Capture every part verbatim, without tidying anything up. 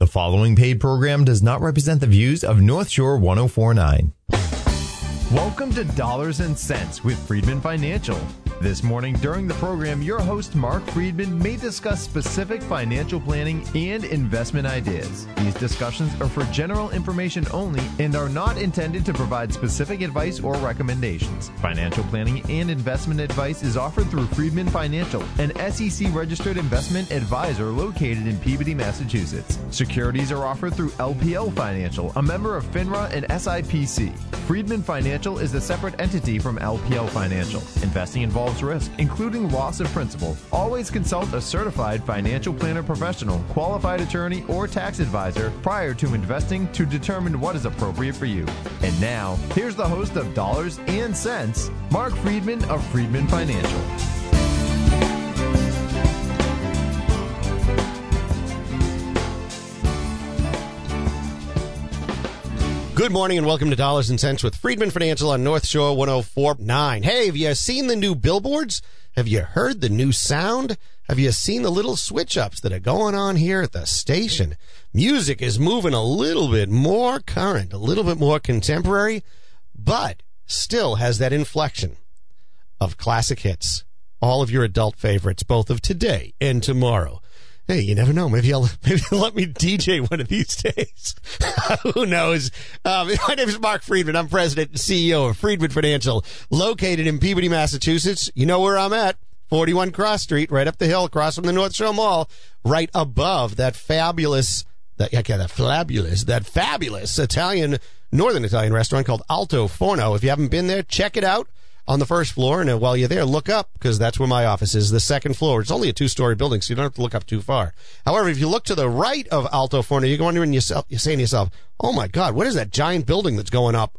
following paid program does not represent the views of North Shore one oh four point nine. Welcome to Dollars and Cents with Friedman Financial. This morning during the program, your host Mark Friedman may discuss specific financial planning and investment ideas. These discussions are for general information only and are not intended to provide specific advice or recommendations. Financial planning and investment advice is offered through Friedman Financial, an S E C-registered investment advisor located in Peabody, Massachusetts. Securities are offered through L P L Financial, a member of FINRA and S I P C. Friedman Financial is a separate entity from L P L Financial. Investing involves risk, including loss of principal. Always consult a certified financial planner professional, qualified attorney, or tax advisor prior to investing to determine what is appropriate for you. And now, here's the host of Dollars and Cents, Mark Friedman of Friedman Financial. Good morning and welcome to Dollars and Cents with Friedman Financial on North Shore one oh four point nine. Hey, have you seen the new billboards? Have you heard the new sound? Have you seen the little switch-ups that are going on here at the station? Music is moving a little bit more current, a little bit more contemporary, but still has that inflection of classic hits. All of your adult favorites, both of today and tomorrow. Hey, you never know. Maybe I'll maybe they'll let me D J one of these days. Who knows? Um, my name is Mark Friedman. I'm president and C E O of Friedman Financial, located in Peabody, Massachusetts. You know where I'm at? forty-one Cross Street, right up the hill, across from the North Shore Mall, right above that fabulous, that yeah, that fabulous, that fabulous Italian, Northern Italian restaurant called Alto Forno. If you haven't been there, check it out. On the first floor, and while you're there, look up, because that's where my office is, the second floor. It's only a two-story building, so you don't have to look up too far. However, if you look to the right of Alto Forno, you're wondering yourself, you're saying to yourself, oh my God, what is that giant building that's going up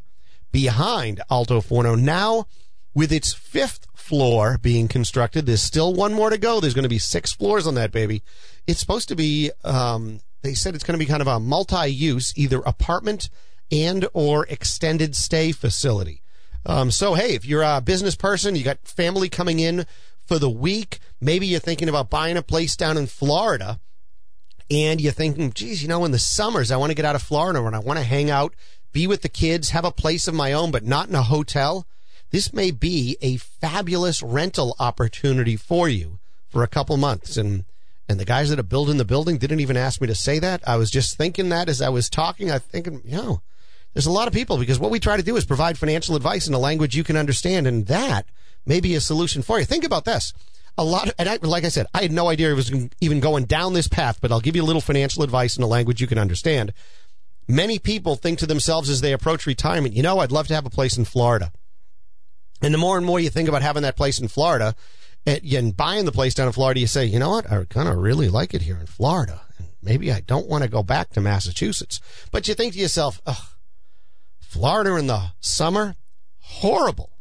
behind Alto Forno? Now, with its fifth floor being constructed, there's still one more to go. There's going to be six floors on that baby. It's supposed to be, um, they said it's going to be kind of a multi-use, either apartment and or extended stay facility. Um, so, hey, if you're a business person, you got family coming in for the week, maybe you're thinking about buying a place down in Florida, and you're thinking, geez, you know, in the summers, I want to get out of Florida and I want to hang out, be with the kids, have a place of my own, but not in a hotel. This may be a fabulous rental opportunity for you for a couple months. And, and the guys that are building the building didn't even ask me to say that. I was just thinking that as I was talking, I was thinking, you know, there's a lot of people, because what we try to do is provide financial advice in a language you can understand, and that may be a solution for you. Think about this. A lot of, and I, like I said, I had no idea it was even going down this path, but I'll give you a little financial advice in a language you can understand. Many people think to themselves as they approach retirement, you know, I'd love to have a place in Florida. And the more and more you think about having that place in Florida and, and buying the place down in Florida, you say, you know what, I kind of really like it here in Florida. And maybe I don't want to go back to Massachusetts. But you think to yourself, ugh, Florida in the summer, horrible.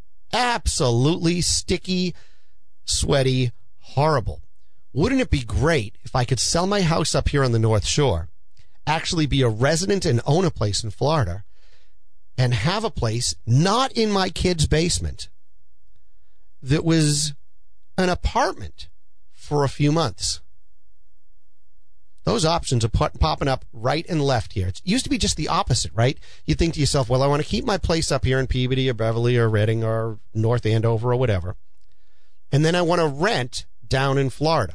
Absolutely sticky, sweaty, horrible. Wouldn't it be great if I could sell my house up here on the North Shore, actually be a resident and own a place in Florida, and have a place not in my kid's basement that was an apartment for a few months? Those options are put, popping up right and left here. It used to be just the opposite, right? You think to yourself, well, I want to keep my place up here in Peabody or Beverly or Reading or North Andover or whatever, and then I want to rent down in Florida.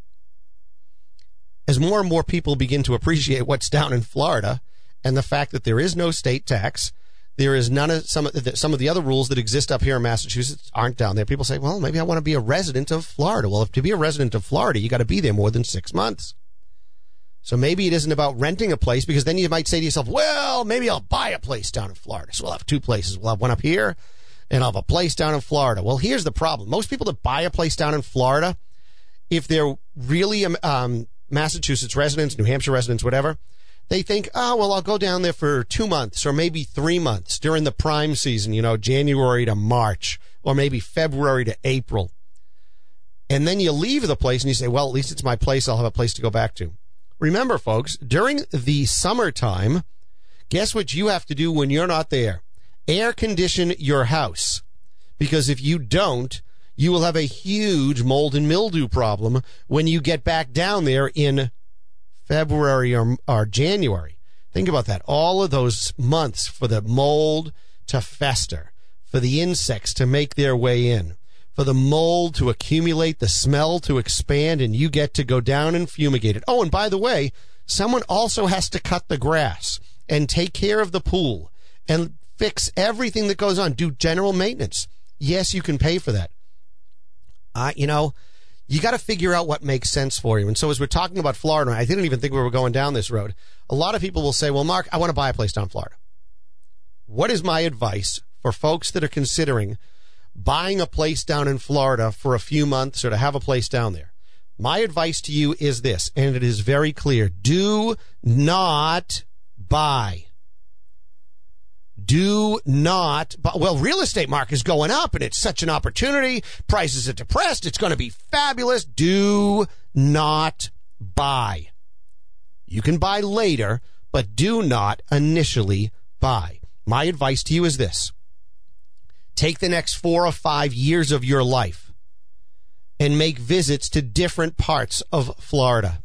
As more and more people begin to appreciate what's down in Florida and the fact that there is no state tax, there is none of some of the, some of the other rules that exist up here in Massachusetts aren't down there. People say, well, maybe I want to be a resident of Florida. Well, if to be a resident of Florida, you got to be there more than six months. So maybe it isn't about renting a place, because then you might say to yourself, well, maybe I'll buy a place down in Florida. So we'll have two places. We'll have one up here, and I'll have a place down in Florida. Well, here's the problem. Most people that buy a place down in Florida, if they're really um, Massachusetts residents, New Hampshire residents, whatever, they think, oh, well, I'll go down there for two months or maybe three months during the prime season, you know, January to March, or maybe February to April. And then you leave the place and you say, well, at least it's my place. I'll have a place to go back to. Remember, folks, during the summertime, guess what you have to do when you're not there? Air condition your house. Because if you don't, you will have a huge mold and mildew problem when you get back down there in February, or, or January. Think about that. All of those months for the mold to fester, for the insects to make their way in, for the mold to accumulate, the smell to expand, and you get to go down and fumigate it. Oh, and by the way, someone also has to cut the grass and take care of the pool and fix everything that goes on, do general maintenance. Yes, you can pay for that. Uh, you know, you got to figure out what makes sense for you. And so as we're talking about Florida, I didn't even think we were going down this road. A lot of people will say, well, Mark, I want to buy a place down in Florida. What is my advice for folks that are considering buying a place down in Florida for a few months or to have a place down there? My advice to you is this, and it is very clear. Do not buy. Do not buy. Well, real estate market is going up, and it's such an opportunity. Prices are depressed. It's going to be fabulous. Do not buy. You can buy later, but do not initially buy. My advice to you is this. Take the next four or five years of your life and make visits to different parts of Florida.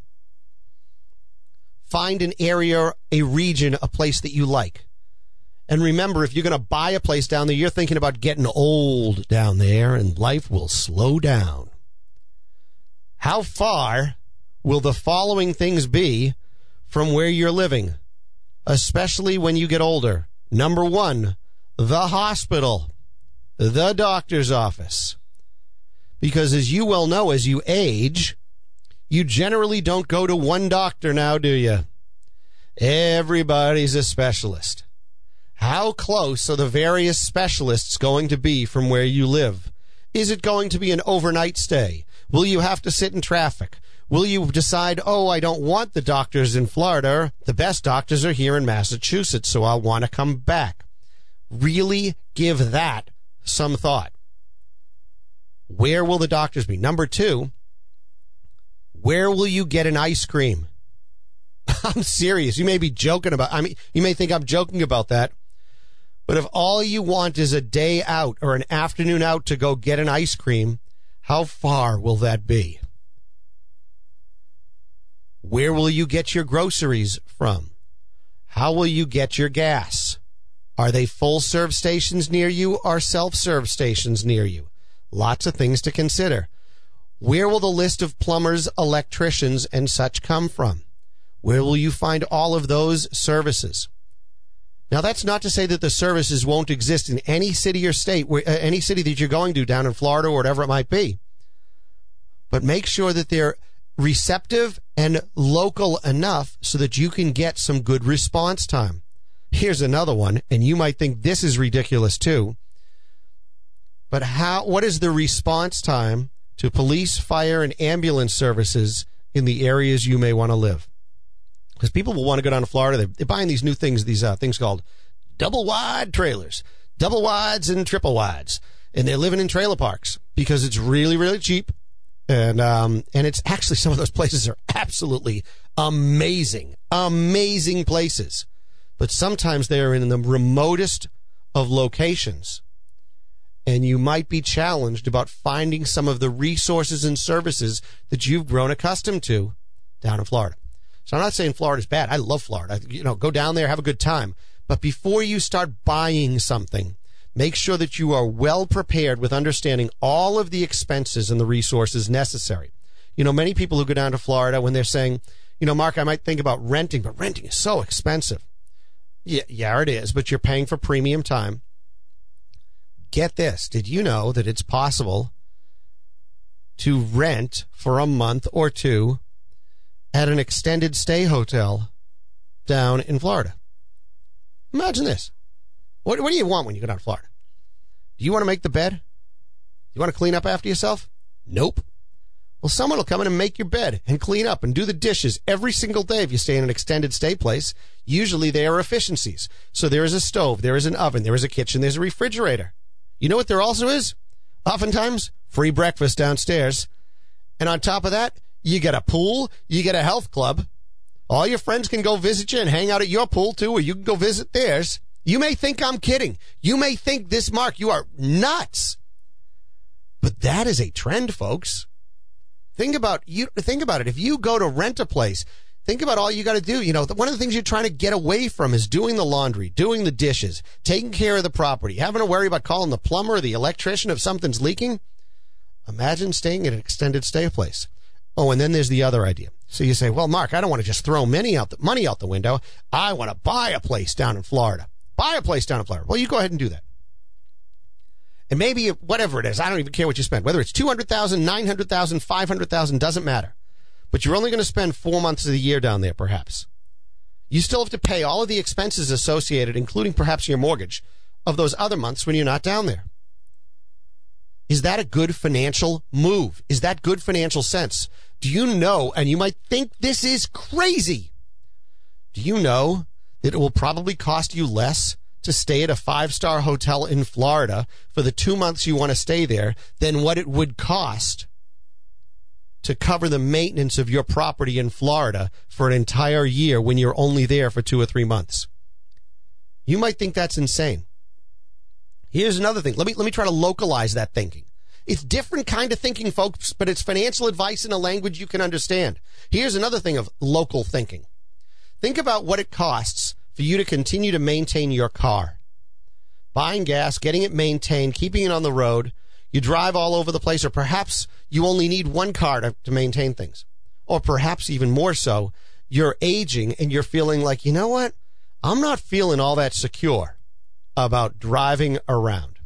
Find an area, a region, a place that you like. And remember, if you're going to buy a place down there, you're thinking about getting old down there, and life will slow down. How far will the following things be from where you're living, especially when you get older? Number one, the hospital, the doctor's office. Because as you well know, as you age, you generally don't go to one doctor now, do you? Everybody's a specialist. How close are the various specialists going to be from where you live? Is it going to be an overnight stay? Will you have to sit in traffic? Will you decide, oh, I don't want the doctors in Florida. The best doctors are here in Massachusetts, so I'll want to come back. Really give that some thought. Where will the doctors be? Number two, where will you get an ice cream? I'm serious. You may be joking about, I mean, you may think I'm joking about that. But if all you want is a day out or an afternoon out to go get an ice cream, how far will that be? Where will you get your groceries from? How will you get your gas? Are they full-serve stations near you or self-serve stations near you? Lots of things to consider. Where will the list of plumbers, electricians, and such come from? Where will you find all of those services? Now, that's not to say that the services won't exist in any city or state, where, uh, any city that you're going to down in Florida or whatever it might be. But make sure that they're receptive and local enough so that you can get some good response time. Here's another one, and you might think this is ridiculous too. But how? What is the response time to police, fire, and ambulance services in the areas you may want to live? Because people will want to go down to Florida. They're buying these new things, these uh, things called double wide trailers, double wides and triple wides. And they're living in trailer parks because it's really, really cheap. And um, and it's actually, some of those places are absolutely amazing, amazing places. But sometimes they're in the remotest of locations. And you might be challenged about finding some of the resources and services that you've grown accustomed to down in Florida. So I'm not saying Florida's bad. I love Florida. You know, go down there, have a good time. But before you start buying something, make sure that you are well prepared with understanding all of the expenses and the resources necessary. You know, many people who go down to Florida, when they're saying, you know, Mark, I might think about renting, but renting is so expensive. Yeah, yeah, it is, but you're paying for premium time. Get this. Did you know that it's possible to rent for a month or two at an extended stay hotel down in Florida? Imagine this. What, what do you want when you go down to Florida? Do you want to make the bed? You want to clean up after yourself? Nope. Well, someone will come in and make your bed and clean up and do the dishes every single day if you stay in an extended stay place. Usually there are efficiencies. So there is a stove, there is an oven, there is a kitchen, there's a refrigerator. You know what there also is? Oftentimes, free breakfast downstairs. And on top of that, you get a pool, you get a health club. All your friends can go visit you and hang out at your pool too, or you can go visit theirs. You may think I'm kidding. You may think this, Mark, you are nuts. But that is a trend, folks. Think about you. Think about it. If you go to rent a place, Think about all you got to do. You know, one of the things you're trying to get away from is doing the laundry, doing the dishes, taking care of the property, having to worry about calling the plumber or the electrician if something's leaking. Imagine staying at an extended stay place. Oh, and then there's the other idea. So you say, well, Mark, I don't want to just throw money out the, money out the window. I want to buy a place down in Florida. Buy a place down in Florida. Well, you go ahead and do that. And maybe whatever it is, I don't even care what you spend. Whether it's two hundred thousand dollars, nine hundred thousand dollars, five hundred thousand dollars, doesn't matter. But you're only going to spend four months of the year down there, perhaps. You still have to pay all of the expenses associated, including perhaps your mortgage, of those other months when you're not down there. Is that a good financial move? Is that good financial sense? Do you know, and you might think this is crazy, do you know that it will probably cost you less to stay at a five-star hotel in Florida for the two months you want to stay there than what it would cost to cover the maintenance of your property in Florida for an entire year when you're only there for two or three months? You might think that's insane. Here's another thing. Let me let me try to localize that thinking. It's different kind of thinking, folks, but it's financial advice in a language you can understand. Here's another thing of local thinking. Think about what it costs for you to continue to maintain your car. Buying gas, getting it maintained, keeping it on the road. You drive all over the place, or perhaps you only need one car to, to maintain things. Or perhaps even more so, you're aging and you're feeling like, you know what? I'm not feeling all that secure about driving around.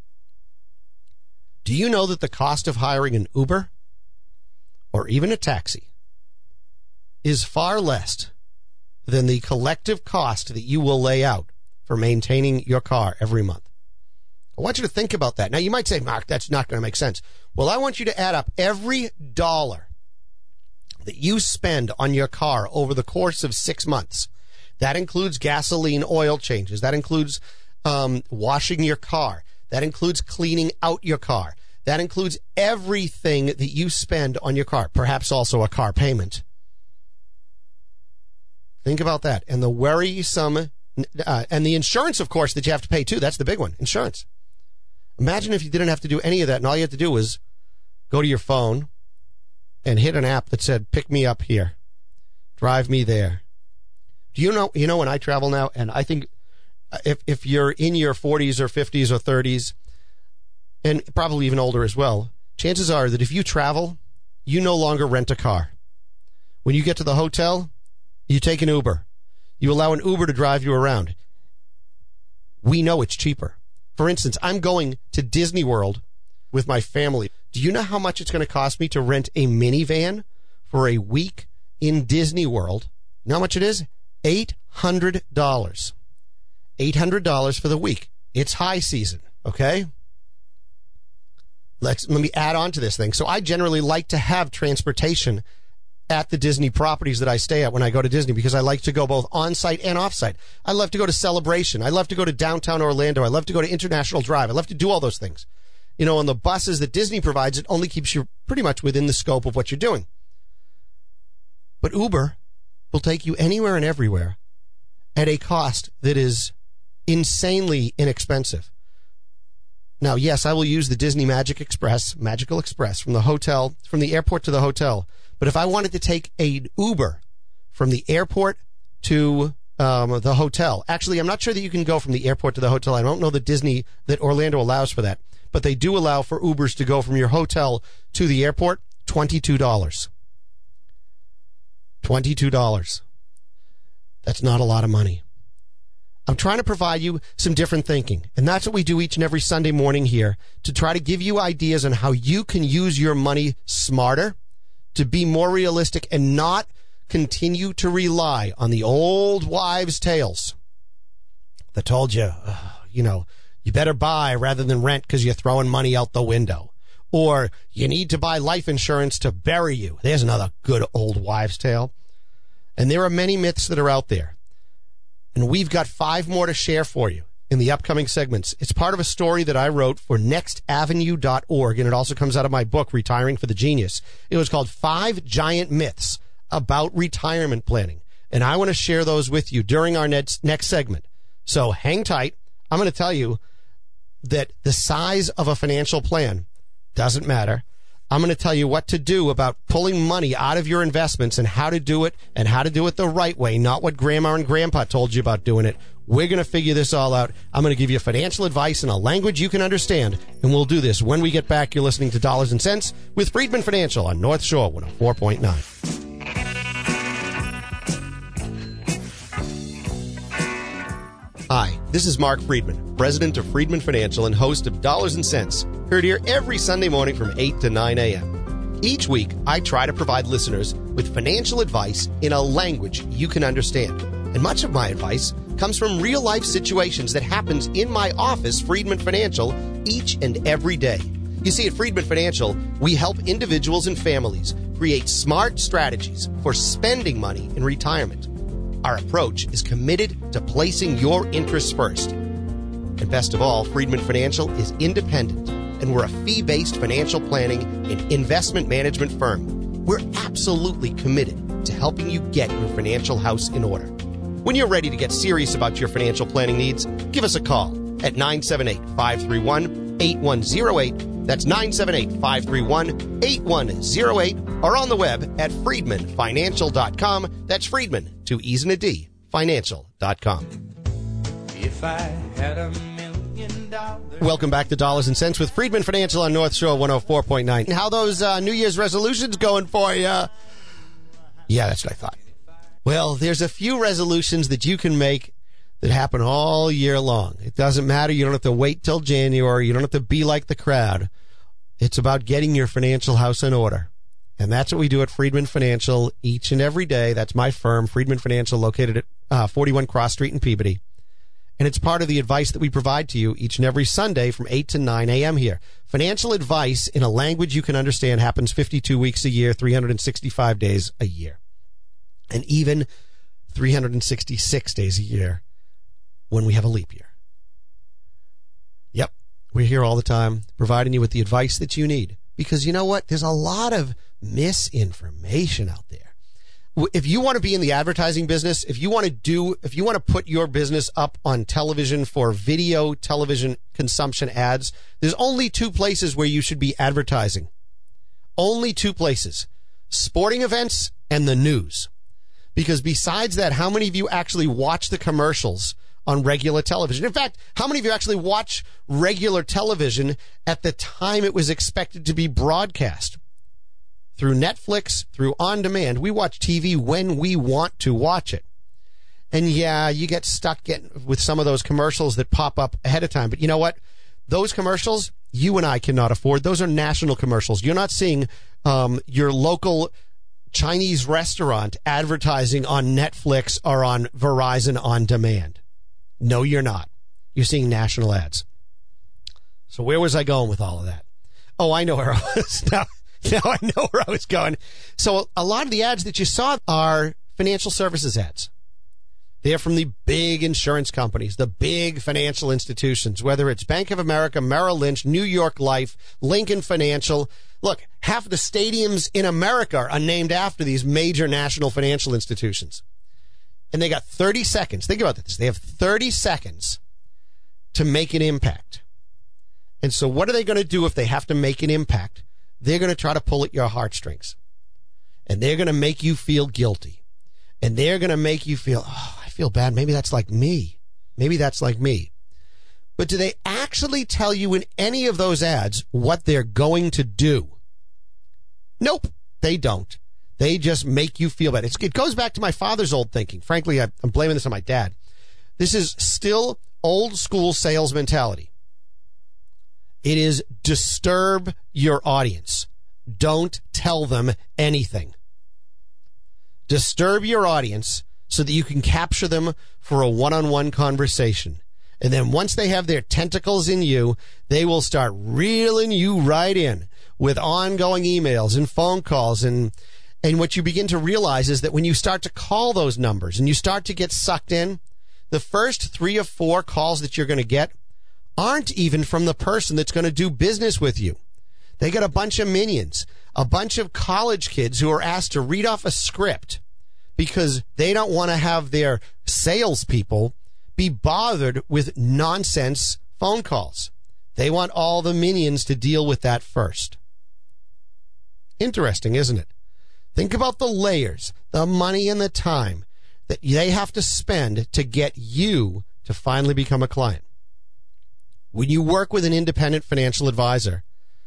Do you know that the cost of hiring an Uber or even a taxi is far less than the collective cost that you will lay out for maintaining your car every month? I want you to think about that. Now, you might say, Mark, that's not going to make sense. Well, I want you to add up every dollar that you spend on your car over the course of six months. That includes gasoline, oil changes. That includes um, washing your car. That includes cleaning out your car. That includes everything that you spend on your car, perhaps also a car payment. Think about that. And the worrisome, uh, and the insurance, of course, that you have to pay too. That's the big one, insurance. Imagine if you didn't have to do any of that, and all you had to do was go to your phone and hit an app that said, pick me up here, drive me there. Do you know, you know, when I travel now, and I think if if you're in your forties or fifties or thirties, and probably even older as well, chances are that if you travel, you no longer rent a car. When you get to the hotel, you take an Uber. You allow an Uber to drive you around. We know it's cheaper. For instance, I'm going to Disney World with my family. Do you know how much it's going to cost me to rent a minivan for a week in Disney World? You know how much it is? eight hundred dollars. eight hundred dollars for the week. It's high season, okay? Let's let me add on to this thing. So I generally like to have transportation at the Disney properties that I stay at when I go to Disney, because I like to go both on-site and off-site. I love to go to Celebration. I love to go to downtown Orlando. I love to go to International Drive. I love to do all those things. You know, on the buses that Disney provides, it only keeps you pretty much within the scope of what you're doing. But Uber will take you anywhere and everywhere at a cost that is insanely inexpensive. Now, yes, I will use the Disney Magic Express, Magical Express, from the hotel, from the airport to the hotel. But if I wanted to take an Uber from the airport to um, the hotel, actually, I'm not sure that you can go from the airport to the hotel. I don't know that Disney, that Orlando allows for that. But they do allow for Ubers to go from your hotel to the airport, twenty-two dollars. twenty-two dollars. That's not a lot of money. I'm trying to provide you some different thinking. And that's what we do each and every Sunday morning here, to try to give you ideas on how you can use your money smarter, to be more realistic, and not continue to rely on the old wives' tales that told you, uh, you know, you better buy rather than rent because you're throwing money out the window. Or you need to buy life insurance to bury you. There's another good old wives' tale. And there are many myths that are out there. And we've got five more to share for you in the upcoming segments. It's part of a story that I wrote for next avenue dot org, and it also comes out of my book, Retiring for the Genius. It was called Five Giant Myths About Retirement Planning. And I want to share those with you during our next, next segment. So hang tight. I'm going to tell you that the size of a financial plan doesn't matter. I'm going to tell you what to do about pulling money out of your investments and how to do it and how to do it the right way, not what grandma and grandpa told you about doing it. We're going to figure this all out. I'm going to give you financial advice in a language you can understand, and we'll do this when we get back. You're listening to Dollars and Cents with Friedman Financial on North Shore one oh four point nine. Hi, this is Mark Friedman, president of Friedman Financial and host of Dollars and Cents, heard here every Sunday morning from eight to nine a.m. Each week, I try to provide listeners with financial advice in a language you can understand. And much of my advice comes from real-life situations that happens in my office, Friedman Financial, each and every day. You see, at Friedman Financial, we help individuals and families create smart strategies for spending money in retirement. Our approach is committed to placing your interests first. And best of all, Friedman Financial is independent, and we're a fee-based financial planning and investment management firm. We're absolutely committed to helping you get your financial house in order. When you're ready to get serious about your financial planning needs, give us a call at nine seven eight, five three one, eight one zero eight. That's nine seven eight, five three one, eight one zero eight, or on the web at friedman financial dot com. That's Friedman, two E's and a D, financial dot com. If I had a million dollars. Welcome back to Dollars and Cents with Friedman Financial on North Shore one oh four point nine. How those uh, New Year's resolutions going for you? Yeah, that's what I thought. Well, there's a few resolutions that you can make that happen all year long. It doesn't matter. You don't have to wait till January. You don't have to be like the crowd. It's about getting your financial house in order. And that's what we do at Friedman Financial each and every day. That's my firm, Friedman Financial, located at uh, forty-one Cross Street in Peabody. And it's part of the advice that we provide to you each and every Sunday from eight to nine a.m. here. Financial advice in a language you can understand happens fifty-two weeks a year, three hundred sixty-five days a year. And even three hundred sixty-six days a year when we have a leap year. Yep, we're here all the time providing you with the advice that you need. Because you know what? There's a lot of misinformation out there. If you want to be in the advertising business, if you want to do, if you want to put your business up on television for video television consumption ads, there's only two places where you should be advertising. Only two places. Sporting events and the news. Because besides that, how many of you actually watch the commercials on regular television? In fact, how many of you actually watch regular television at the time it was expected to be broadcast? Through Netflix, through on demand, we watch T V when we want to watch it. And yeah, you get stuck getting with some of those commercials that pop up ahead of time. But you know what? Those commercials, you and I cannot afford. Those are national commercials. You're not seeing um, your local Chinese restaurant advertising on Netflix or on Verizon on demand. No, you're not. You're seeing national ads. So where was I going with all of that? Oh, I know where I was. Now, now I know where I was going. So a lot of the ads that you saw are financial services ads. They're from the big insurance companies, the big financial institutions, whether it's Bank of America, Merrill Lynch, New York Life, Lincoln Financial. Look, half the stadiums in America are named after these major national financial institutions. And they got thirty seconds. Think about this. They have thirty seconds to make an impact. And so what are they going to do if they have to make an impact? They're going to try to pull at your heartstrings. And they're going to make you feel guilty. And they're going to make you feel, oh, I feel bad. Maybe that's like me. Maybe that's like me. But do they actually tell you in any of those ads what they're going to do? Nope, they don't. They just make you feel bad. It's, it goes back to my father's old thinking. Frankly, I, I'm blaming this on my dad. This is still old school sales mentality. It is disturb your audience. Don't tell them anything. Disturb your audience so that you can capture them for a one-on-one conversation. And then once they have their tentacles in you, they will start reeling you right in with ongoing emails and phone calls. And, and what you begin to realize is that when you start to call those numbers and you start to get sucked in, the first three or four calls that you're going to get aren't even from the person that's going to do business with you. They got a bunch of minions, a bunch of college kids who are asked to read off a script because they don't want to have their salespeople be bothered with nonsense phone calls. They want all the minions to deal with that first. Interesting, isn't it? Think about the layers, the money and the time that they have to spend to get you to finally become a client. When you work with an independent financial advisor,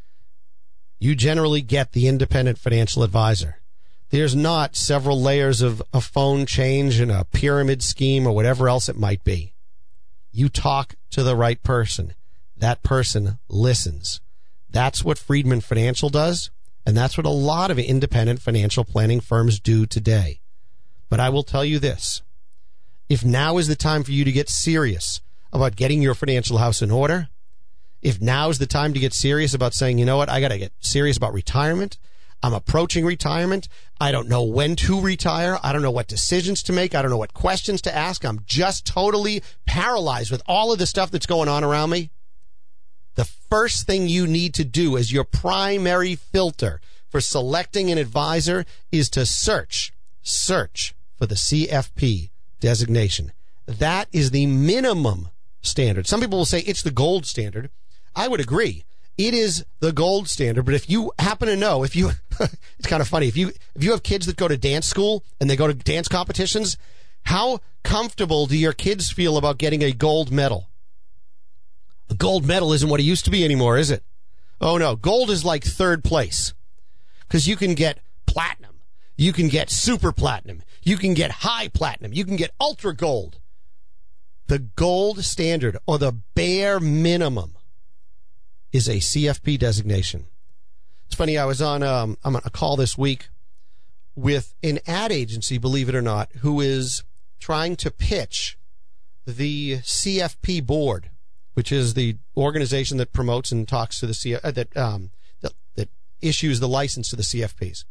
you generally get the independent financial advisor. There's not several layers of a phone change and a pyramid scheme or whatever else it might be. You talk to the right person. That person listens. That's what Friedman Financial does, and that's what a lot of independent financial planning firms do today. But I will tell you this. If now is the time for you to get serious about getting your financial house in order, if now is the time to get serious about saying, you know what, I got to get serious about retirement. I'm approaching retirement. I don't know when to retire. I don't know what decisions to make. I don't know what questions to ask. I'm just totally paralyzed with all of the stuff that's going on around me. The first thing you need to do as your primary filter for selecting an advisor is to search, search for the C F P designation. That is the minimum standard. Some people will say it's the gold standard. I would agree. It is the gold standard, but if you happen to know, if you, it's kind of funny, if you, if you have kids that go to dance school and they go to dance competitions, how comfortable do your kids feel about getting a gold medal? A gold medal isn't what it used to be anymore, is it? Oh no, gold is like third place because you can get platinum, you can get super platinum, you can get high platinum, you can get ultra gold. The gold standard, or the bare minimum, is a C F P designation. It's funny, I was on um, I'm on a call this week with an ad agency, believe it or not, who is trying to pitch the C F P board, which is the organization that promotes and talks to the C uh, that um, that, that issues the license to the C F Ps.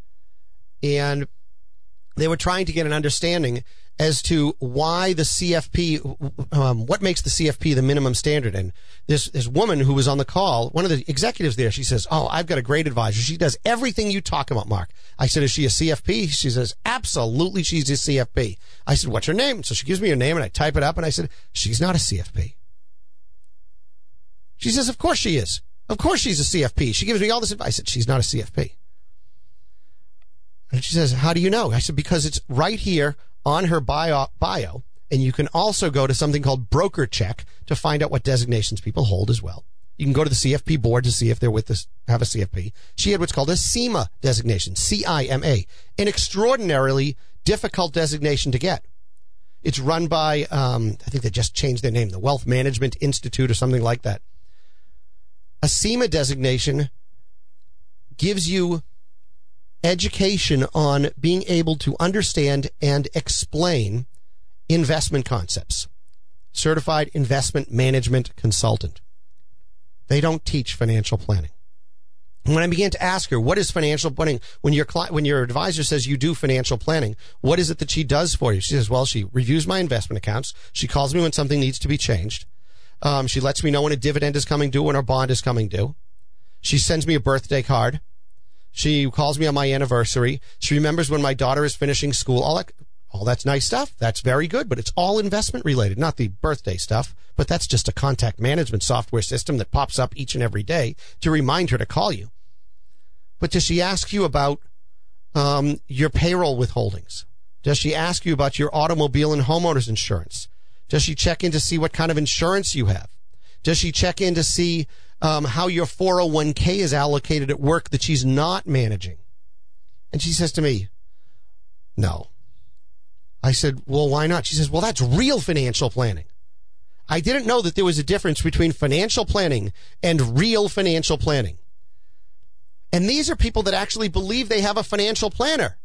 And they were trying to get an understanding as to why the C F P, um, what makes the C F P the minimum standard. And this, this woman who was on the call, one of the executives there, she says, oh, I've got a great advisor. She does everything you talk about, Mark. I said, is she a C F P? She says, absolutely, she's a C F P. I said, what's her name? So she gives me her name, and I type it up, and I said, she's not a C F P. She says, of course she is. Of course she's a C F P. She gives me all this advice. I said, she's not a C F P. And she says, how do you know? I said, because it's right here on her bio, bio, and you can also go to something called Broker Check to find out what designations people hold as well. You can go to the C F P board to see if they're with this, have a C F P. She had what's called a C I M A designation, C I M A, an extraordinarily difficult designation to get. It's run by, um, I think they just changed their name, the Wealth Management Institute or something like that. A C I M A designation gives you education on being able to understand and explain investment concepts. Certified Investment Management Consultant. They don't teach financial planning. And when I began to ask her, what is financial planning? When your client, when your advisor says you do financial planning, what is it that she does for you? She says, well, she reviews my investment accounts. She calls me when something needs to be changed. Um, she lets me know when a dividend is coming due, when her bond is coming due. She sends me a birthday card. She calls me on my anniversary. She remembers when my daughter is finishing school. All that, all that's nice stuff. That's very good, but it's all investment related, not the birthday stuff. But that's just a contact management software system that pops up each and every day to remind her to call you. But does she ask you about um, your payroll withholdings? Does she ask you about your automobile and homeowners insurance? Does she check in to see what kind of insurance you have? Does she check in to see Um, how your four oh one k is allocated at work that she's not managing? And she says to me, no. I said, well, why not? She says, well, that's real financial planning. I didn't know that there was a difference between financial planning and real financial planning. And these are people that actually believe they have a financial planner.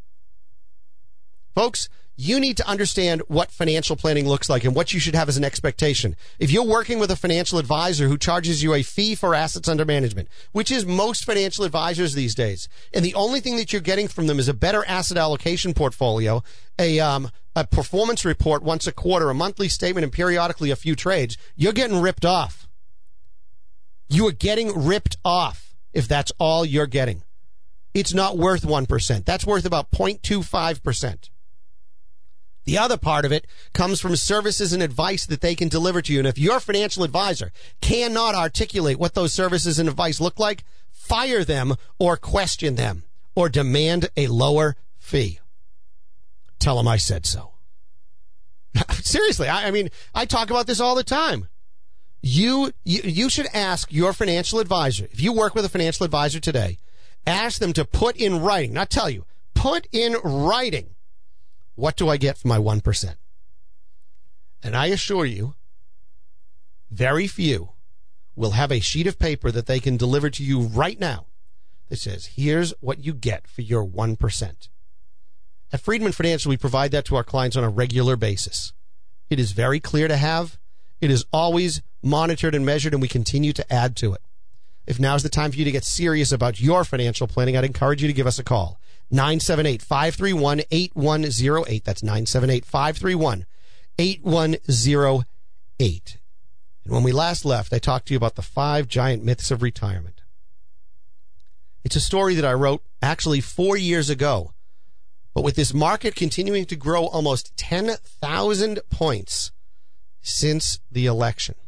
Folks, you need to understand what financial planning looks like and what you should have as an expectation. If you're working with a financial advisor who charges you a fee for assets under management, which is most financial advisors these days, and the only thing that you're getting from them is a better asset allocation portfolio, a um, a performance report once a quarter, a monthly statement, and periodically a few trades, you're getting ripped off. You are getting ripped off if that's all you're getting. It's not worth one percent. That's worth about zero point two five percent. The other part of it comes from services and advice that they can deliver to you. And if your financial advisor cannot articulate what those services and advice look like, fire them or question them or demand a lower fee. Tell them I said so. Seriously, I, I mean, I talk about this all the time. You, you you should ask your financial advisor. If you work with a financial advisor today, ask them to put in writing, not tell you, put in writing, what do I get for my one percent? And I assure you, very few will have a sheet of paper that they can deliver to you right now that says, here's what you get for your one percent. At Friedman Financial, we provide that to our clients on a regular basis. It is very clear to have. It is always monitored and measured, and we continue to add to it. If now's the time for you to get serious about your financial planning, I'd encourage you to give us a call. nine seven eight, five three one, eight one zero eight. That's nine seven eight, five three one, eight one zero eight. And when we last left, I talked to you about the five giant myths of retirement. It's a story that I wrote actually four years ago. But with this market continuing to grow almost ten thousand points since the election,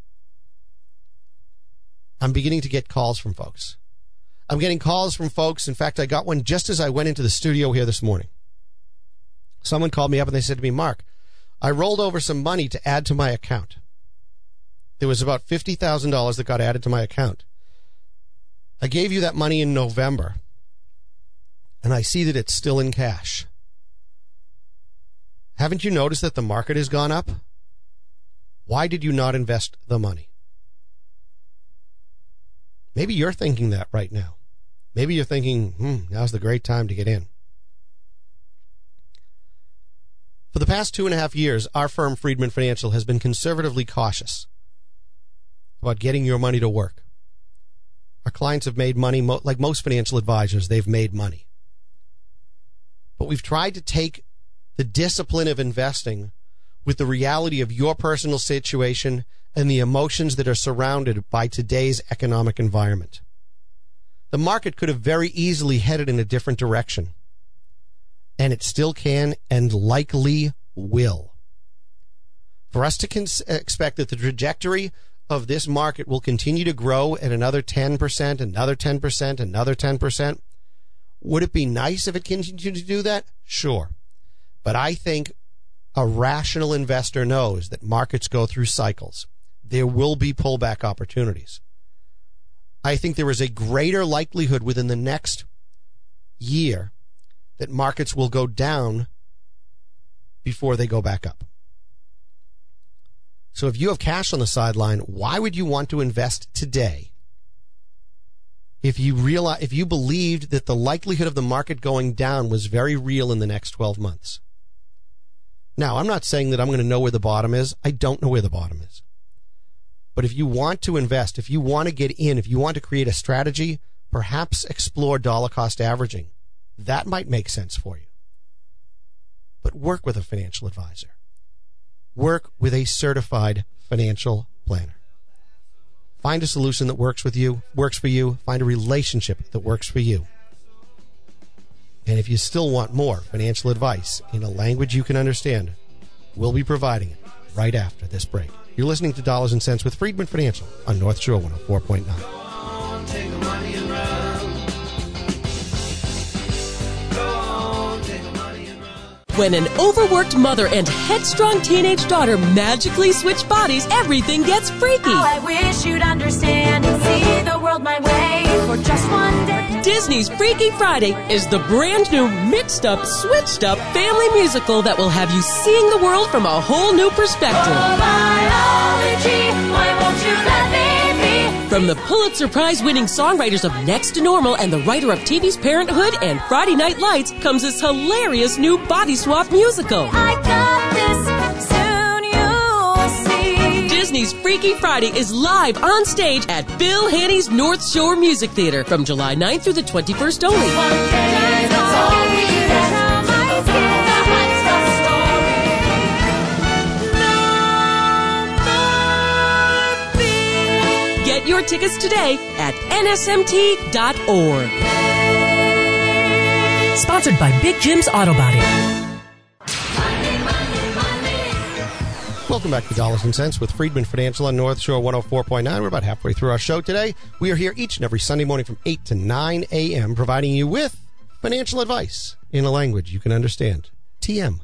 I'm beginning to get calls from folks. I'm getting calls from folks. In fact, I got one just as I went into the studio here this morning. Someone called me up and they said to me, Mark, I rolled over some money to add to my account. There was about fifty thousand dollars that got added to my account. I gave you that money in November, and I see that it's still in cash. Haven't you noticed that the market has gone up? Why did you not invest the money? Maybe you're thinking that right now. Maybe you're thinking, hmm, now's the great time to get in. For the past two and a half years, our firm, Friedman Financial, has been conservatively cautious about getting your money to work. Our clients have made money, like most financial advisors, they've made money. But we've tried to take the discipline of investing with the reality of your personal situation and the emotions that are surrounded by today's economic environment. The market could have very easily headed in a different direction, and it still can and likely will. For us to cons- expect that the trajectory of this market will continue to grow at another ten percent, another ten percent, another ten percent, would it be nice if it continued to do that? Sure. But I think a rational investor knows that markets go through cycles. There will be pullback opportunities. I think there is a greater likelihood within the next year that markets will go down before they go back up. So if you have cash on the sideline, why would you want to invest today if you realize, if you believed that the likelihood of the market going down was very real in the next twelve months? Now, I'm not saying that I'm going to know where the bottom is. I don't know where the bottom is. But if you want to invest, if you want to get in, if you want to create a strategy, perhaps explore dollar cost averaging. That might make sense for you. But work with a financial advisor. Work with a certified financial planner. Find a solution that works with you, works for you. Find a relationship that works for you. And if you still want more financial advice in a language you can understand, we'll be providing it right after this break. You're listening to Dollars and Cents with Friedman Financial on North Shore one oh four point nine. Go on, take the money and run. Go on, take the money and run. When an overworked mother and headstrong teenage daughter magically switch bodies, everything gets freaky. Oh, I wish you'd understand and see the world my way for just one day. Disney's Freaky Friday is the brand new mixed up, switched up family musical that will have you seeing the world from a whole new perspective. Oh, biology, why won't you let me be? From the Pulitzer Prize winning songwriters of Next to Normal and the writer of T V's Parenthood and Friday Night Lights comes this hilarious new body swap musical. I got this, soon you'll see. Disney's Freaky Friday is live on stage at Bill Haney's North Shore Music Theater from July ninth through the twenty-first only. One day, that's all we get. My skin, the story. No more Get your tickets today at N S M T dot org. Sponsored by Big Jim's Auto Body. Welcome back to Dollars and Cents with Friedman Financial on North Shore one oh four point nine. We're about halfway through our show today. We are here each and every Sunday morning from eight to nine a.m. providing you with financial advice in a language you can understand. T M.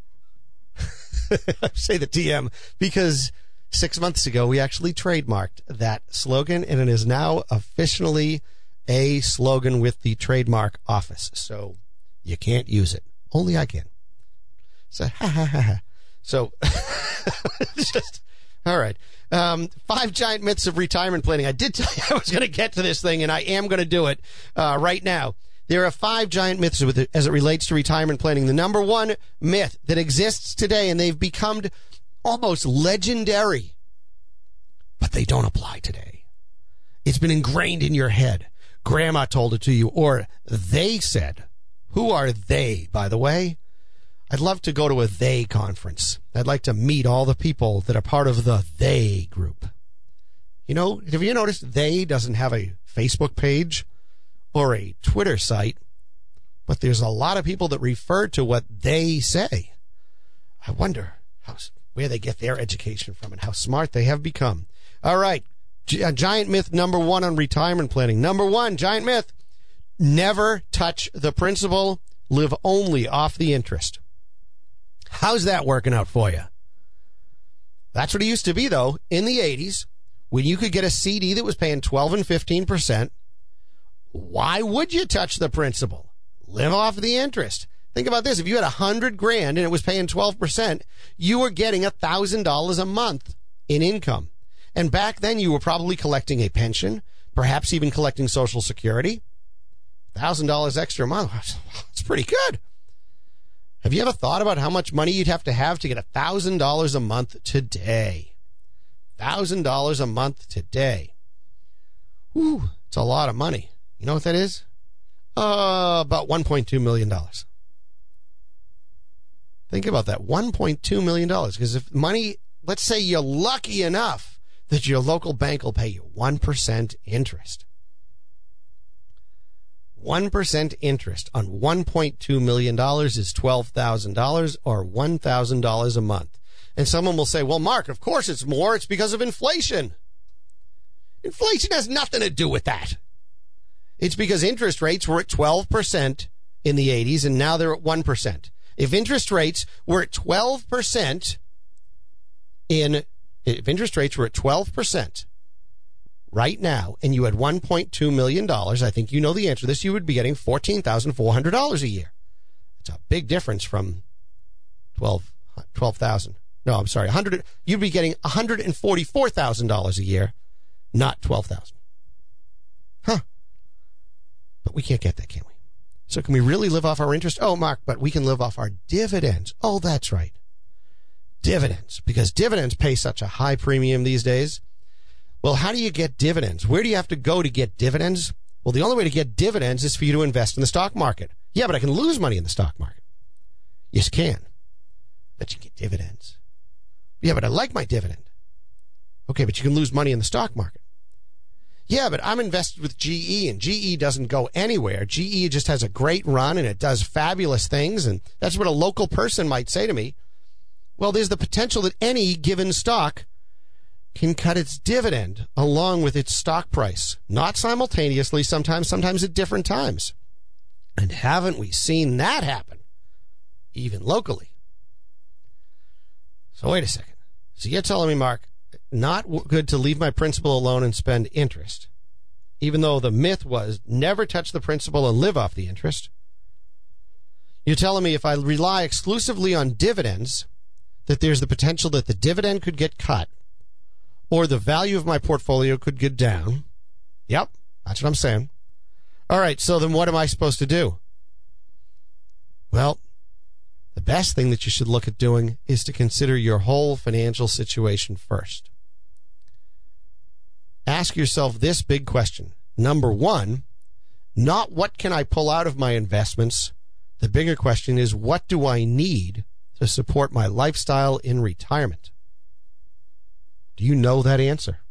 I say the T M because six months ago we actually trademarked that slogan, and it is now officially a slogan with the trademark office. So you can't use it. Only I can. So, ha ha ha ha. So, just, all right. Um, five giant myths of retirement planning. I did tell you I was going to get to this thing, and I am going to do it uh, right now. There are five giant myths with it as it relates to retirement planning. The number one myth that exists today, and they've become almost legendary, but they don't apply today. It's been ingrained in your head. Grandma told it to you, or they said. Who are they, by the way? I'd love to go to a they conference. I'd like to meet all the people that are part of the they group. You know, have you noticed they doesn't have a Facebook page or a Twitter site, but there's a lot of people that refer to what they say. I wonder how, where they get their education from and how smart they have become. All right, G- giant myth number one on retirement planning. Number one, giant myth, never touch the principal, live only off the interest. How's that working out for you? That's what it used to be, though, in the eighties, when you could get a C D that was paying twelve and fifteen percent. Why would you touch the principal? Live off the interest. Think about this. If you had a hundred grand and it was paying twelve percent, you were getting a thousand dollars a month in income. And back then you were probably collecting a pension, perhaps even collecting Social Security. A thousand dollars extra a month. That's pretty good. Have you ever thought about how much money you'd have to have to get a thousand dollars a month today? A thousand dollars a month today. Whew, it's a lot of money. You know what that is? Uh, about one point two million dollars. Think about that, one point two million dollars. Because if money, let's say you're lucky enough that your local bank will pay you one percent interest. one percent interest on one point two million dollars is twelve thousand dollars or one thousand dollars a month. And someone will say, well, Mark, of course it's more. It's because of inflation. Inflation has nothing to do with that. It's because interest rates were at twelve percent in the eighties, and now they're at one percent. If interest rates were at twelve percent in, if interest rates were at twelve percent right now, and you had one point two million dollars, I think you know the answer to this, you would be getting fourteen thousand four hundred dollars a year. It's a big difference from twelve thousand. No, I'm sorry, one hundred. You'd be getting one hundred forty-four thousand dollars a year, not twelve thousand. Huh. But we can't get that, can we? So can we really live off our interest? Oh, Mark, but we can live off our dividends. Oh, that's right. Dividends, because dividends pay such a high premium these days. Well, how do you get dividends? Where do you have to go to get dividends? Well, the only way to get dividends is for you to invest in the stock market. Yeah, but I can lose money in the stock market. Yes, you can. But you can get dividends. Yeah, but I like my dividend. Okay, but you can lose money in the stock market. Yeah, but I'm invested with G E, and G E doesn't go anywhere. G E just has a great run, and it does fabulous things, and that's what a local person might say to me. Well, there's the potential that any given stock can cut its dividend along with its stock price. Not simultaneously, sometimes, sometimes at different times. And haven't we seen that happen? Even locally. So wait a second. So you're telling me, Mark, not good to leave my principal alone and spend interest, even though the myth was never touch the principal and live off the interest. You're telling me if I rely exclusively on dividends, that there's the potential that the dividend could get cut or the value of my portfolio could get down. Yep, that's what I'm saying. All right, so then what am I supposed to do? Well, the best thing that you should look at doing is to consider your whole financial situation first. Ask yourself this big question. Number one, not what can I pull out of my investments? The bigger question is, what do I need to support my lifestyle in retirement? Do you know that answer?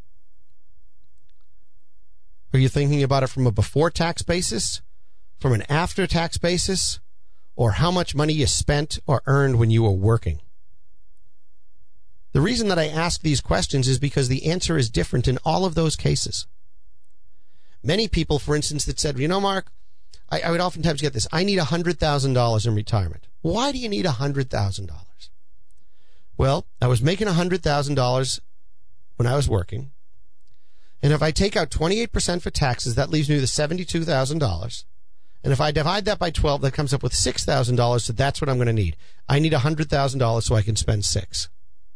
Are you thinking about it from a before-tax basis, from an after-tax basis, or how much money you spent or earned when you were working? The reason that I ask these questions is because the answer is different in all of those cases. Many people, for instance, that said, you know, Mark, I, I would oftentimes get this. I need one hundred thousand dollars in retirement. Why do you need one hundred thousand dollars? Well, I was making one hundred thousand dollars when I was working. And if I take out twenty-eight percent for taxes, that leaves me with seventy-two thousand dollars. And if I divide that by twelve, that comes up with six thousand dollars. So that's what I'm going to need. I need one hundred thousand dollars so I can spend six.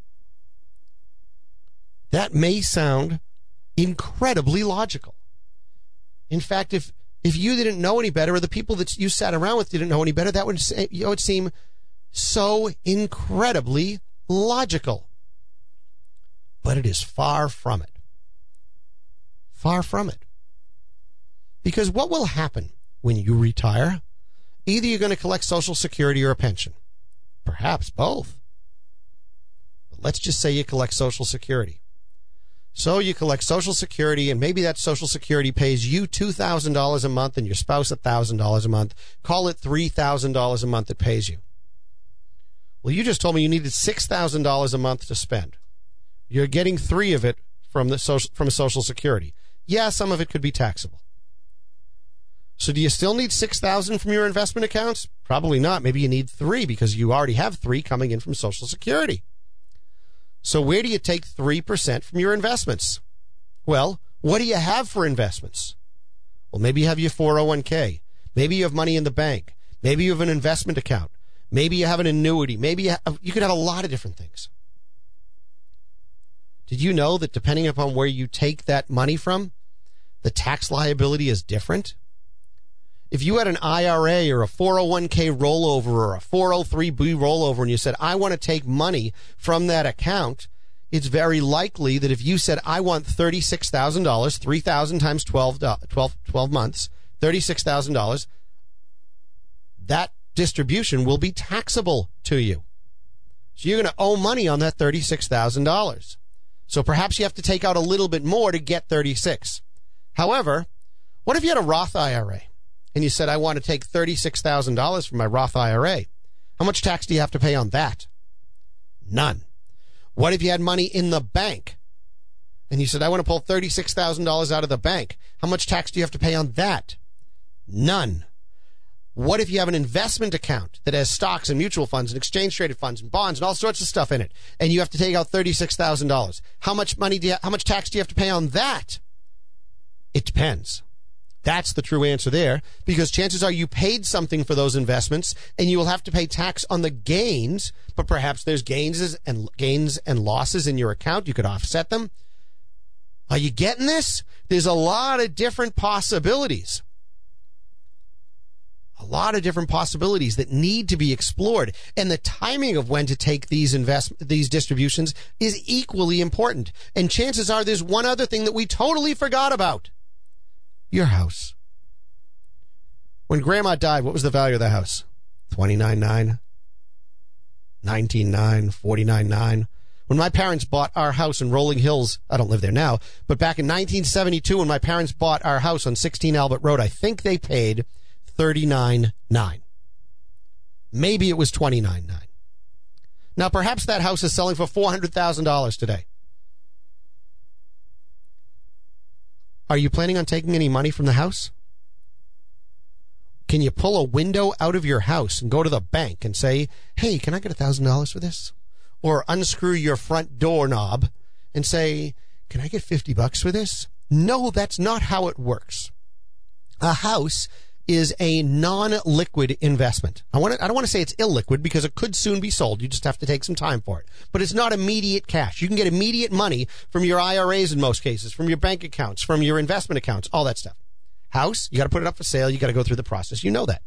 That may sound incredibly logical. In fact, if if you didn't know any better, or the people that you sat around with didn't know any better, that would, say, you know, would seem so incredibly logical. But it is far from it. Far from it. Because what will happen when you retire? Either you're going to collect Social Security or a pension. Perhaps both. But let's just say you collect Social Security. So you collect Social Security, and maybe that Social Security pays you two thousand dollars a month and your spouse one thousand dollars a month. Call it three thousand dollars a month it pays you. Well, you just told me you needed six thousand dollars a month to spend. You're getting three of it from the social, from Social Security. Yeah, some of it could be taxable. So do you still need six thousand dollars from your investment accounts? Probably not. Maybe you need three because you already have three coming in from Social Security. So where do you take three percent from your investments? Well, what do you have for investments? Well, maybe you have your four oh one k. Maybe you have money in the bank. Maybe you have an investment account. Maybe you have an annuity. Maybe you, have, you could have a lot of different things. Did you know that depending upon where you take that money from, the tax liability is different? If you had an I R A or a four oh one k rollover or a four oh three b rollover and you said, I want to take money from that account, it's very likely that if you said, I want thirty-six thousand dollars, three thousand times twelve, twelve, twelve months, thirty-six thousand dollars, that distribution will be taxable to you. So you're going to owe money on that thirty-six thousand dollars. So perhaps you have to take out a little bit more to get thirty-six. However, what if you had a Roth I R A? And you said, I want to take thirty-six thousand dollars from my Roth I R A. How much tax do you have to pay on that? None. What if you had money in the bank? And you said, I want to pull thirty-six thousand dollars out of the bank. How much tax do you have to pay on that? None. What if you have an investment account that has stocks and mutual funds and exchange-traded funds and bonds and all sorts of stuff in it, and you have to take out thirty-six thousand dollars? How much money do you, how much tax do you have to pay on that? It depends. That's the true answer there, because chances are you paid something for those investments and you will have to pay tax on the gains, but perhaps there's gains and gains and losses in your account. You could offset them. Are you getting this? There's a lot of different possibilities. A lot of different possibilities that need to be explored, and the timing of when to take these invest these distributions is equally important. And chances are there's one other thing that we totally forgot about. Your house. When Grandma died, what was the value of the house? twenty-nine nine, nineteen nine, forty-nine nine. When my parents bought our house in Rolling Hills, I don't live there now, but back in nineteen seventy-two, when my parents bought our house on sixteen Albert Road, I think they paid thirty-nine nine. Maybe it was twenty-nine nine. Now, perhaps that house is selling for four hundred thousand dollars today. Are you planning on taking any money from the house? Can you pull a window out of your house and go to the bank and say, hey, can I get one thousand dollars for this? Or unscrew your front doorknob and say, can I get fifty bucks for this? No, that's not how it works. A house is a non-liquid investment. I want to, I don't want to say it's illiquid because it could soon be sold. You just have to take some time for it. But it's not immediate cash. You can get immediate money from your I R As in most cases, from your bank accounts, from your investment accounts, all that stuff. House, you got to put it up for sale. You got to go through the process. You know that.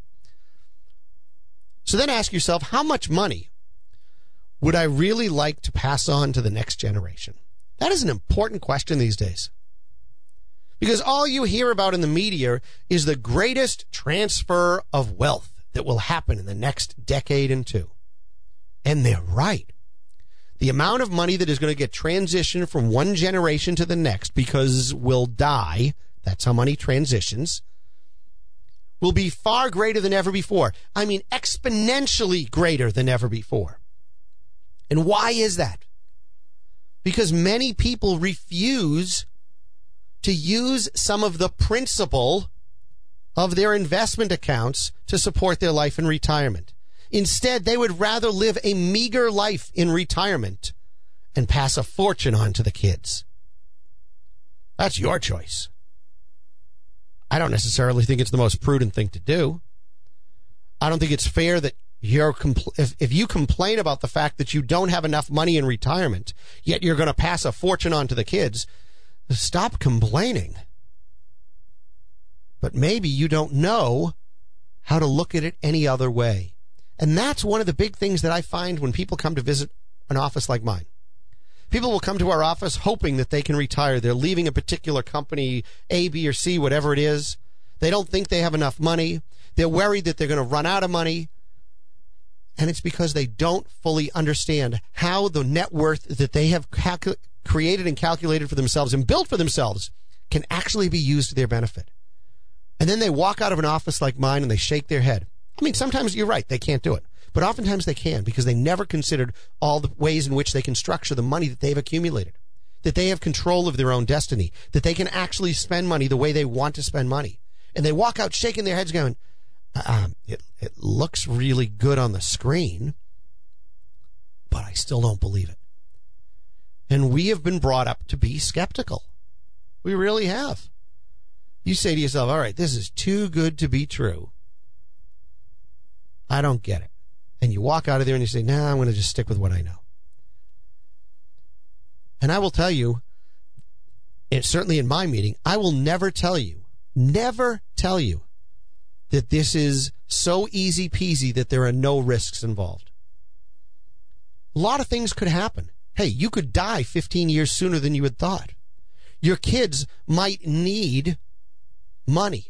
So then ask yourself, how much money would I really like to pass on to the next generation? That is an important question these days. Because all you hear about in the media is the greatest transfer of wealth that will happen in the next decade and two. And they're right. The amount of money that is going to get transitioned from one generation to the next because we'll die, that's how money transitions, will be far greater than ever before. I mean, exponentially greater than ever before. And why is that? because many people refuse to use some of the principal of their investment accounts to support their life in retirement. Instead, they would rather live a meager life in retirement and pass a fortune on to the kids. That's your choice. I don't necessarily think it's the most prudent thing to do. I don't think it's fair that you're compl- if, if you complain about the fact that you don't have enough money in retirement, yet you're going to pass a fortune on to the kids, stop complaining. But maybe you don't know how to look at it any other way. And that's one of the big things that I find when people come to visit an office like mine. People will come to our office hoping that they can retire. They're leaving a particular company, A, B, or C, whatever it is. They don't think they have enough money. They're worried that they're going to run out of money. And it's because they don't fully understand how the net worth that they have calcu- created and calculated for themselves and built for themselves can actually be used to their benefit. And then they walk out of an office like mine and they shake their head. I mean, sometimes you're right, they can't do it. But oftentimes they can, because they never considered all the ways in which they can structure the money that they've accumulated, that they have control of their own destiny, that they can actually spend money the way they want to spend money. And they walk out shaking their heads going, um, it, it looks really good on the screen, but I still don't believe it. And we have been brought up to be skeptical. We really have. You say to yourself, all right, this is too good to be true. I don't get it. And you walk out of there and you say, nah, I'm going to just stick with what I know. And I will tell you, and certainly in my meeting, I will never tell you, never tell you that this is so easy peasy that there are no risks involved. A lot of things could happen. Hey, you could die fifteen years sooner than you had thought. Your kids might need money.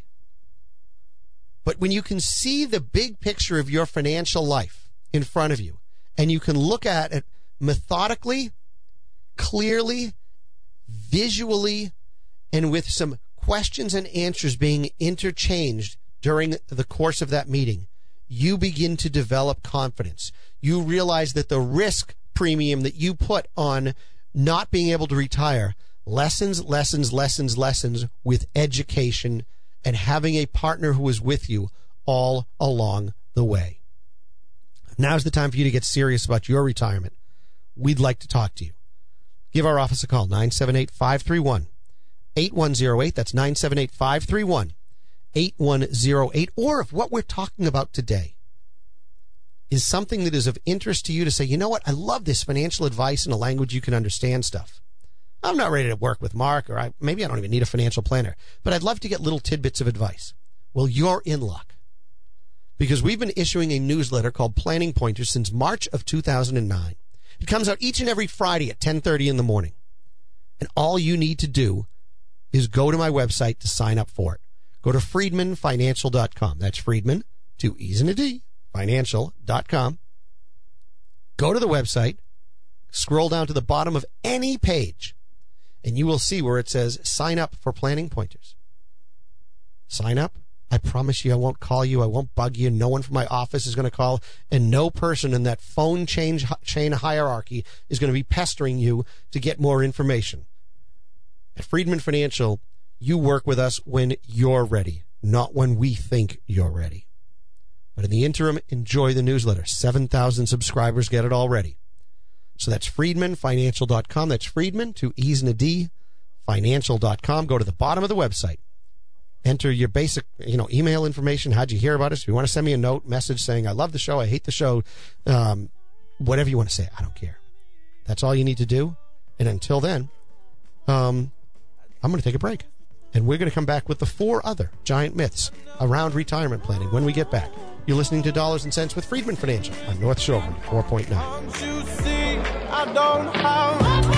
But when you can see the big picture of your financial life in front of you, and you can look at it methodically, clearly, visually, and with some questions and answers being interchanged during the course of that meeting, you begin to develop confidence. You realize that the risk premium that you put on not being able to retire lessens, lessens, lessens, lessens with education and having a partner who is with you all along the way. Now's the time for you to get serious about your retirement. We'd like to talk to you. Give our office a call, nine seven eight, five three one, eight one zero eight. That's nine seven eight, five three one, eight one zero eight. Or if what we're talking about today is something that is of interest to you, to say, you know what, I love this financial advice in a language you can understand stuff. I'm not ready to work with Mark, or I, maybe I don't even need a financial planner, but I'd love to get little tidbits of advice. Well, you're in luck, because we've been issuing a newsletter called Planning Pointers since March of two thousand nine. It comes out each and every Friday at ten thirty in the morning. And all you need to do is go to my website to sign up for it. Go to Friedman Financial dot com. That's Friedman, two E's and a D, Financial dot com. Go to the website, scroll down to the bottom of any page, and you will see where it says sign up for Planning Pointers. Sign up. I promise you I won't call you. I won't bug you. No one from my office is going to call. And no person in that phone chain, chain hierarchy is going to be pestering you to get more information. At Friedman Financial, you work with us when you're ready, not when we think you're ready. But in the interim, enjoy the newsletter. seven thousand subscribers get it already. So that's Friedman Financial dot com. That's Friedman, two E's and a D, Financial dot com. Go to the bottom of the website. Enter your basic, you know, email information. How'd you hear about us? If you want to send me a note, message saying, I love the show, I hate the show, um, whatever you want to say, I don't care. That's all you need to do. And until then, um, I'm going to take a break. And we're going to come back with the four other giant myths around retirement planning when we get back. You're listening to Dollars and Cents with Friedman Financial on North Shore four point nine. Don't you see, I don't have.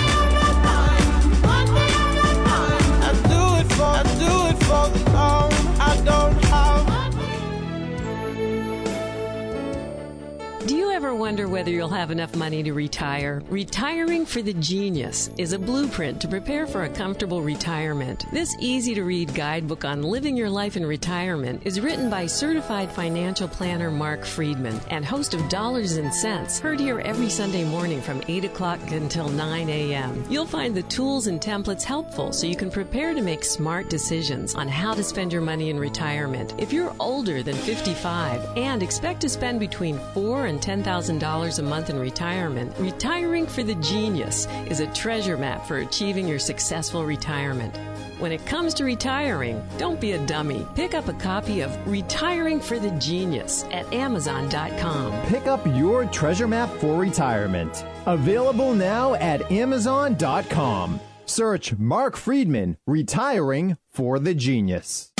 I do it for, I do it for the town. I don't have. Do you ever Ever wonder whether you'll have enough money to retire? Retiring for the Genius is a blueprint to prepare for a comfortable retirement. This easy-to-read guidebook on living your life in retirement is written by certified financial planner Mark Friedman and host of Dollars and Cents, heard here every Sunday morning from eight o'clock until nine a.m. You'll find the tools and templates helpful so you can prepare to make smart decisions on how to spend your money in retirement. If you're older than fifty-five and expect to spend between four and ten thousand dollars a month in retirement, Retiring for the Genius is a treasure map for achieving your successful retirement. When it comes to retiring, don't be a dummy. Pick up a copy of Retiring for the Genius at amazon dot com. Pick up your treasure map for retirement. Available now at amazon dot com. Search Mark Friedman, Retiring for the Genius.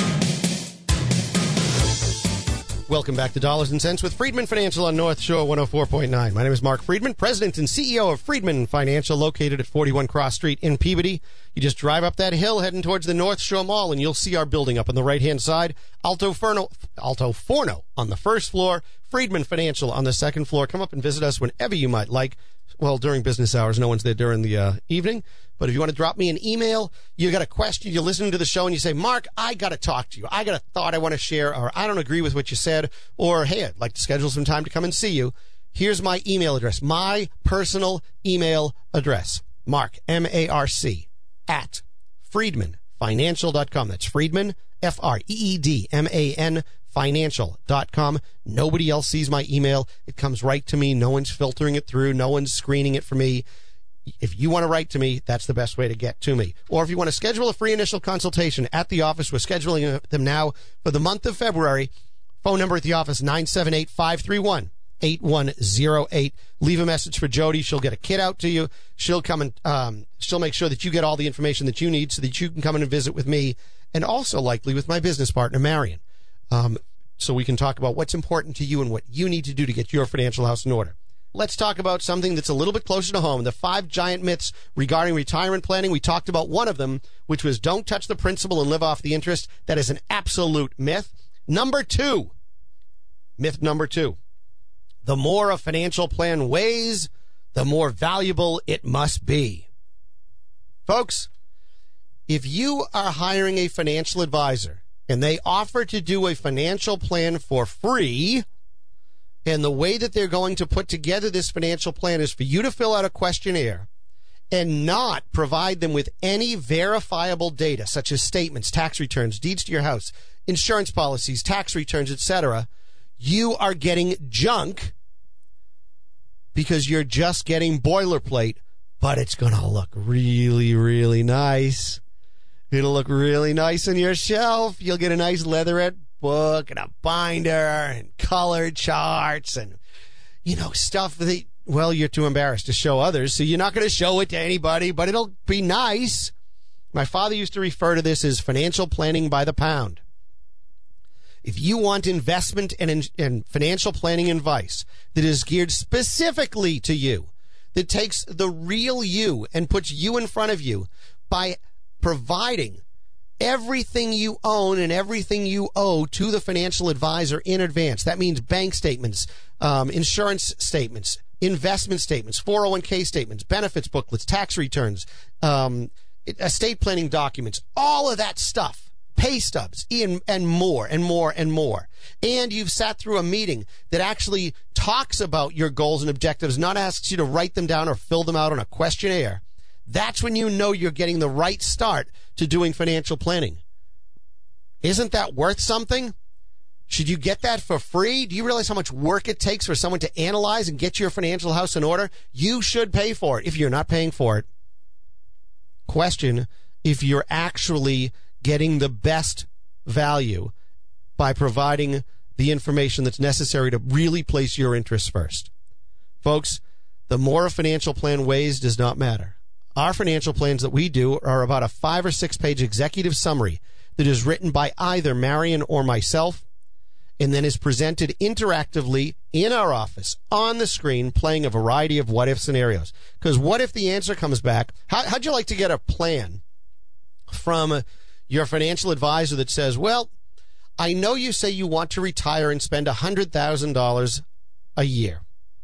Welcome back to Dollars and Cents with Friedman Financial on North Shore one oh four point nine. My name is Mark Friedman, President and C E O of Friedman Financial, located at forty-one Cross Street in Peabody. You just drive up that hill heading towards the North Shore Mall, and you'll see our building up on the right-hand side. Alto Forno, Alto Forno on the first floor, Friedman Financial on the second floor. Come up and visit us whenever you might like. Well, during business hours, no one's there during the uh, evening. But if you want to drop me an email, you got a question, you're listening to the show and you say, Mark, I got to talk to you. I got a thought I want to share, or I don't agree with what you said, or hey, I'd like to schedule some time to come and see you. Here's my email address, my personal email address, Mark, M A R C, at Friedman Financial dot com. That's Friedman, F R E E D M A N, financial dot com. Nobody else sees my email. It comes right to me. No one's filtering it through. No one's screening it for me. If you want to write to me, that's the best way to get to me. Or if you want to schedule a free initial consultation at the office, we're scheduling them now for the month of February. Phone number at the office, nine seven eight, five three one, eight one zero eight. Leave a message for Jody. She'll get a kit out to you. She'll come and um, she'll make sure that you get all the information that you need so that you can come in and visit with me, and also likely with my business partner, Marion. Um, so we can talk about what's important to you and what you need to do to get your financial house in order. Let's talk about something that's a little bit closer to home. The five giant myths regarding retirement planning. We talked about one of them, which was don't touch the principal and live off the interest. That is an absolute myth. Number two, myth number two, the more a financial plan weighs, the more valuable it must be. Folks, if you are hiring a financial advisor and they offer to do a financial plan for free, and the way that they're going to put together this financial plan is for you to fill out a questionnaire and not provide them with any verifiable data, such as statements, tax returns, deeds to your house, insurance policies, tax returns, et cetera, you are getting junk because you're just getting boilerplate, but it's going to look really, really nice. It'll look really nice on your shelf. You'll get a nice leatherette book and a binder and color charts and, you know, stuff that, well, you're too embarrassed to show others, so you're not going to show it to anybody, but it'll be nice. My father used to refer to this as financial planning by the pound. If you want investment and, and financial planning advice that is geared specifically to you, that takes the real you and puts you in front of you by providing everything you own and everything you owe to the financial advisor in advance. That means bank statements, um, insurance statements, investment statements, four oh one k statements, benefits booklets, tax returns, um, estate planning documents, all of that stuff, pay stubs, and, and more and more and more. And you've sat through a meeting that actually talks about your goals and objectives, not asks you to write them down or fill them out on a questionnaire. That's when you know you're getting the right start to doing financial planning. Isn't that worth something? Should you get that for free? Do you realize how much work it takes for someone to analyze and get your financial house in order? You should pay for it. If you're not paying for it, question if you're actually getting the best value by providing the information that's necessary to really place your interests first. Folks, the more a financial plan weighs does not matter. Our financial plans that we do are about a five or six page executive summary that is written by either Marion or myself and then is presented interactively in our office on the screen, playing a variety of what if scenarios. Because what if the answer comes back? How, how'd you like to get a plan from your financial advisor that says, well, I know you say you want to retire and spend one hundred thousand dollars a year.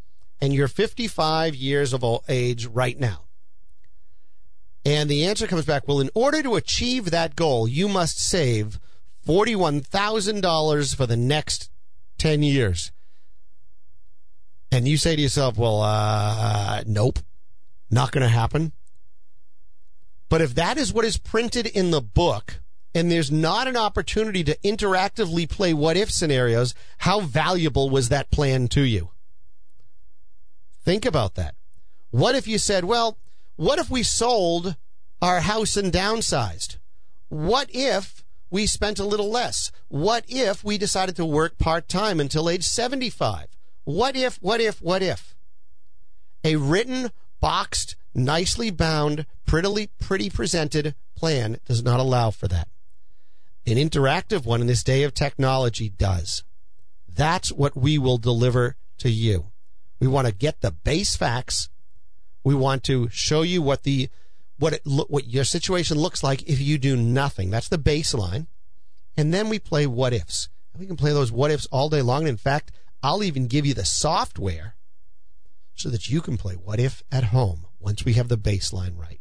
and you're fifty-five years of old age right now. And the answer comes back, well, in order to achieve that goal, you must save forty-one thousand dollars for the next ten years. And you say to yourself, well, uh, nope, not going to happen. But if that is what is printed in the book, and there's not an opportunity to interactively play what-if scenarios, how valuable was that plan to you? Think about that. What if you said, well, what if we sold our house and downsized? What if we spent a little less? What if we decided to work part-time until age seventy-five? What if, what if, what if? A written, boxed, nicely bound, prettily, pretty presented plan does not allow for that. An interactive one in this day of technology does. That's what we will deliver to you. We want to get the base facts. We want to show you what the what it what your situation looks like if you do nothing. That's the baseline. And then we play what ifs. And we can play those what ifs all day long. And in fact, I'll even give you the software so that you can play what if at home once we have the baseline right.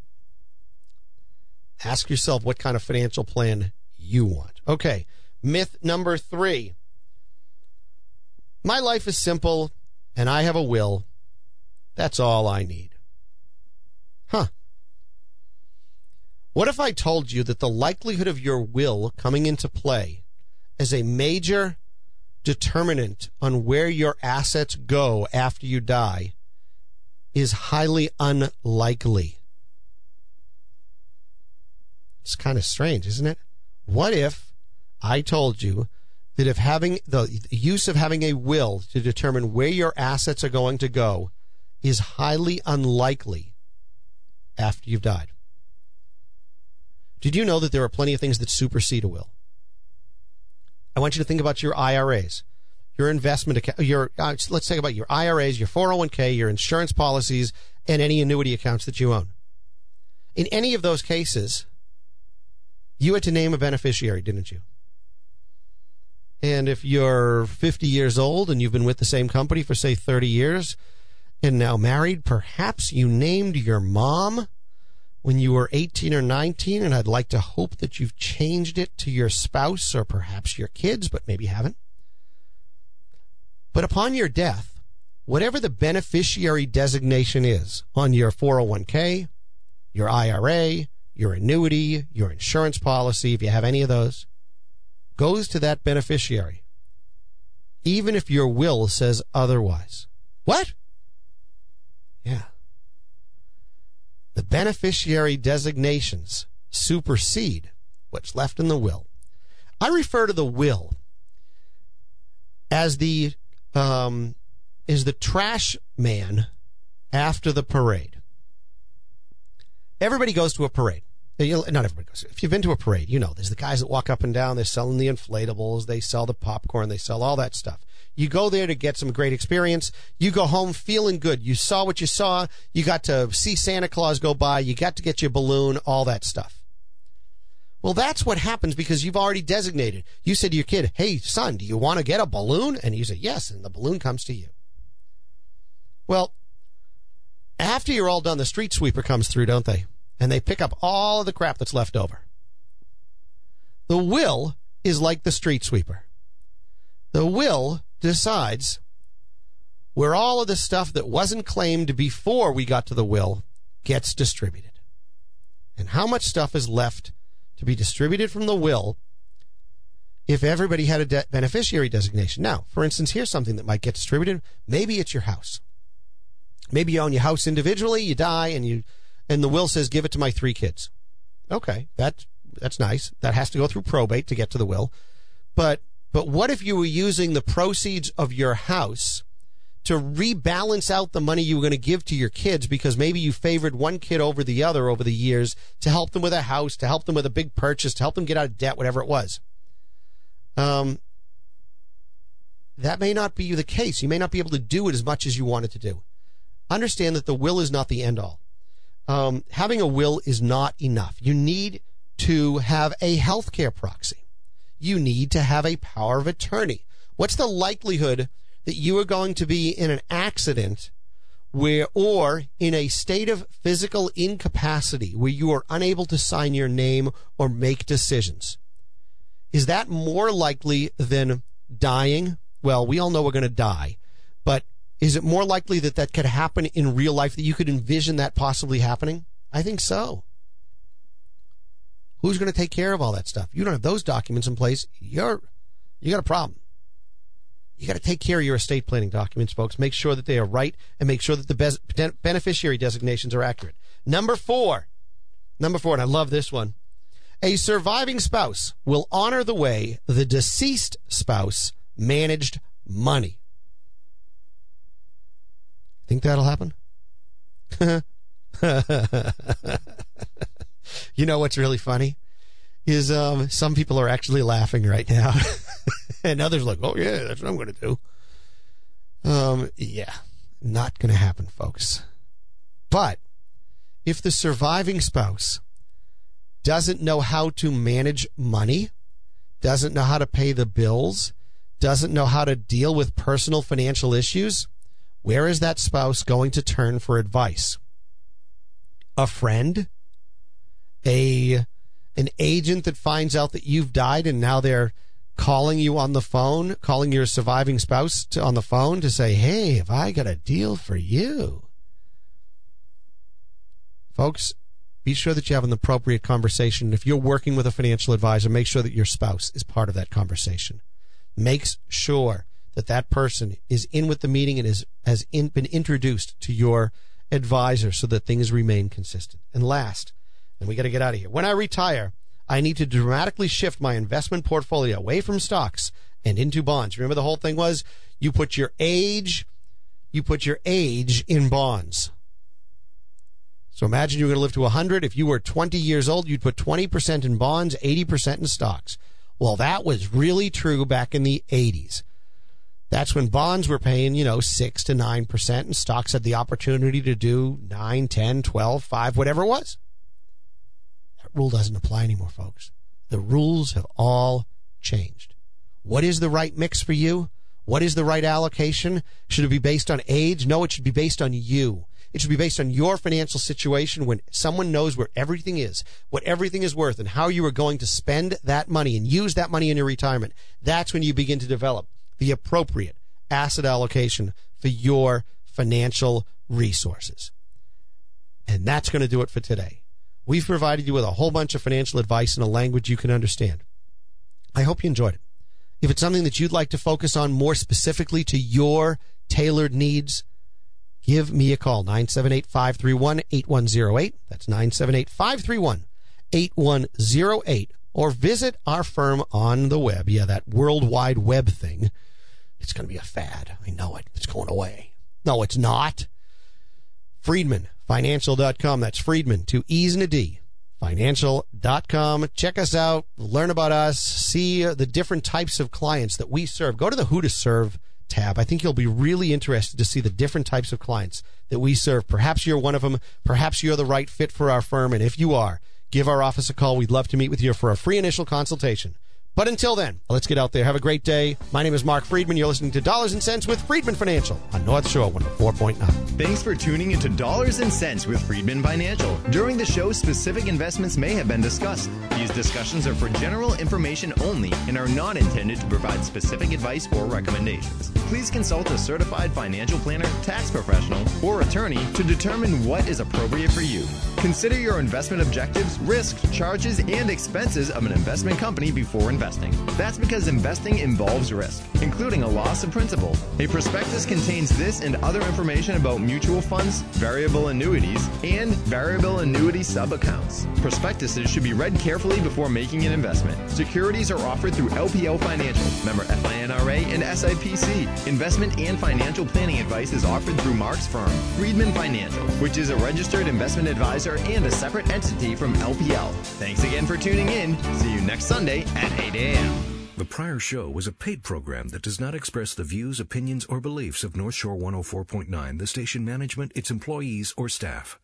Ask yourself what kind of financial plan you want. Okay, myth number three. My life is simple and I have a will. That's all I need. Huh. What if I told you that the likelihood of your will coming into play as a major determinant on where your assets go after you die is highly unlikely? It's kind of strange, isn't it? What if I told you that if having the use of having a will to determine where your assets are going to go is highly unlikely after you've died? Did you know that there are plenty of things that supersede a will? I want you to think about your I R As, your investment account, your uh, let's think about your I R As, your four oh one k, your insurance policies, and any annuity accounts that you own. In any of those cases, you had to name a beneficiary, didn't you? And if you're fifty years old and you've been with the same company for, say, thirty years and now married, perhaps you named your mom when you were eighteen or nineteen, and I'd like to hope that you've changed it to your spouse or perhaps your kids, but maybe haven't. But upon your death, whatever the beneficiary designation is on your four oh one k, your I R A, your annuity, your insurance policy, if you have any of those, goes to that beneficiary, even if your will says otherwise. What? Yeah. The beneficiary designations supersede what's left in the will. I refer to the will as the um, is the trash man after the parade. Everybody goes to a parade. Not everybody goes. If you've been to a parade, you know there's the guys that walk up and down. They're selling the inflatables. They sell the popcorn. They sell all that stuff. You go there to get some great experience. You go home feeling good. You saw what you saw. You got to see Santa Claus go by. You got to get your balloon, all that stuff. Well, that's what happens because you've already designated. You said to your kid, hey, son, do you want to get a balloon? And you say, yes, and the balloon comes to you. Well, after you're all done, the street sweeper comes through, don't they? And they pick up all of the crap that's left over. The will is like the street sweeper. The will decides where all of the stuff that wasn't claimed before we got to the will gets distributed. And how much stuff is left to be distributed from the will if everybody had a de- beneficiary designation. Now, for instance, here's something that might get distributed. Maybe it's your house. Maybe you own your house individually, you die, and you and the will says, give it to my three kids. Okay, that, that's nice. That has to go through probate to get to the will. But but what if you were using the proceeds of your house to rebalance out the money you were going to give to your kids because maybe you favored one kid over the other over the years to help them with a house, to help them with a big purchase, to help them get out of debt, whatever it was. Um, that may not be the case. You may not be able to do it as much as you wanted to do. Understand that the will is not the end all. Um, having a will is not enough. You need to have a healthcare proxy. You need to have a power of attorney. What's the likelihood that you are going to be in an accident where, or in a state of physical incapacity where you are unable to sign your name or make decisions. Is that more likely than dying? Well, we all know we're going to die, but is it more likely that that could happen in real life, that you could envision that possibly happening? I think so. Who's going to take care of all that stuff? You don't have those documents in place. You're, you got a problem. You got to take care of your estate planning documents, folks. Make sure that they are right and make sure that the best beneficiary designations are accurate. Number four. Number four, and I love this one. A surviving spouse will honor the way the deceased spouse managed money. Think that'll happen? You know what's really funny is um, some people are actually laughing right now. And others are like, oh, yeah, that's what I'm going to do. Um, yeah, not going to happen, folks. But if the surviving spouse doesn't know how to manage money, doesn't know how to pay the bills, doesn't know how to deal with personal financial issues, where is that spouse going to turn for advice? A friend? A an agent that finds out that you've died and now they're calling you on the phone, calling your surviving spouse to, on the phone to say, hey, have I got a deal for you? Folks, be sure that you have an appropriate conversation. If you're working with a financial advisor, make sure that your spouse is part of that conversation. Make sure that that person is in with the meeting and is, has in, been introduced to your advisor so that things remain consistent. And last, and we got to get out of here, when I retire, I need to dramatically shift my investment portfolio away from stocks and into bonds. Remember, the whole thing was you put your age, you put your age in bonds. So imagine you're going to live to one hundred. If you were twenty years old, you'd put twenty percent in bonds, eighty percent in stocks. Well, that was really true back in the eighties. That's when bonds were paying, you know, six to nine percent, and stocks had the opportunity to do nine, ten, twelve, five, whatever it was. That rule doesn't apply anymore, folks. The rules have all changed. What is the right mix for you? What is the right allocation? Should it be based on age? No, it should be based on you. It should be based on your financial situation. When someone knows where everything is, what everything is worth, and how you are going to spend that money and use that money in your retirement, that's when you begin to develop the appropriate asset allocation for your financial resources. And that's going to do it for today. We've provided you with a whole bunch of financial advice in a language you can understand. I hope you enjoyed it. If it's something that you'd like to focus on more specifically to your tailored needs, give me a call, nine seven eight, five three one, eight one zero eight. That's nine seven eight, five three one, eight one zero eight. Or visit our firm on the web. Yeah, that World Wide Web thing. It's going to be a fad. I know it. It's going away. No, it's not. Friedman Financial dot com. That's Friedman, two E's and a D. Financial dot com. Check us out. Learn about us. See the different types of clients that we serve. Go to the Who to Serve tab. I think you'll be really interested to see the different types of clients that we serve. Perhaps you're one of them. Perhaps you're the right fit for our firm. And if you are, give our office a call. We'd love to meet with you for a free initial consultation. But until then, let's get out there. Have a great day. My name is Mark Friedman. You're listening to Dollars and Cents with Friedman Financial on North Shore one oh four point nine. Thanks for tuning into Dollars and Cents with Friedman Financial. During the show, specific investments may have been discussed. These discussions are for general information only and are not intended to provide specific advice or recommendations. Please consult a certified financial planner, tax professional, or attorney to determine what is appropriate for you. Consider your investment objectives, risks, charges, and expenses of an investment company before investing. That's because investing involves risk, including a loss of principal. A prospectus contains this and other information about mutual funds, variable annuities, and variable annuity sub-accounts. Prospectuses should be read carefully before making an investment. Securities are offered through L P L Financial, member F I N R A and S I P C. Investment and financial planning advice is offered through Mark's firm, Friedman Financial, which is a registered investment advisor and a separate entity from L P L. Thanks again for tuning in. See you next Sunday at eight a.m. The prior show was a paid program that does not express the views, opinions, or beliefs of North Shore one oh four point nine, the station management, its employees, or staff.